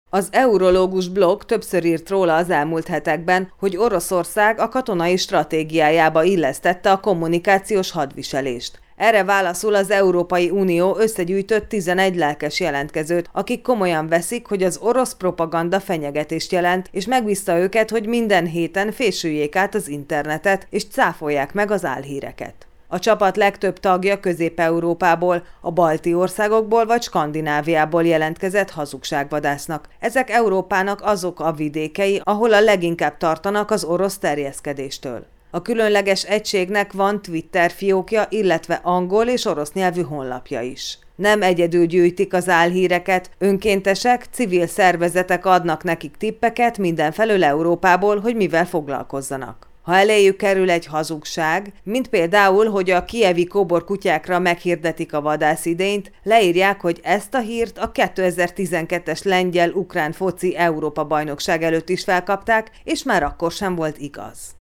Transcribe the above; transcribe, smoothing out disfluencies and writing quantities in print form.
Az Eurológus blog többször írt róla az elmúlt hetekben, hogy Oroszország a katonai stratégiájába illesztette a kommunikációs hadviselést. Erre válaszul az Európai Unió összegyűjtött 11 lelkes jelentkezőt, akik komolyan veszik, hogy az orosz propaganda fenyegetést jelent, és megbízta őket, hogy minden héten fésüljék át az internetet, és cáfolják meg az álhíreket. A csapat legtöbb tagja Közép-Európából, a balti országokból vagy Skandináviából jelentkezett hazugságvadásznak. Ezek Európának azok a vidékei, ahol a leginkább tartanak az orosz terjeszkedéstől. A különleges egységnek van Twitter fiókja, illetve angol és orosz nyelvű honlapja is. Nem egyedül gyűjtik az álhíreket, önkéntesek, civil szervezetek adnak nekik tippeket mindenfelől Európából, hogy mivel foglalkozzanak. Ha eléjük kerül egy hazugság, mint például, hogy a kijevi kóborkutyákra meghirdetik a vadászidényt, leírják, hogy ezt a hírt a 2012-es lengyel-ukrán foci Európa-bajnokság előtt is felkapták, és már akkor sem volt igaz.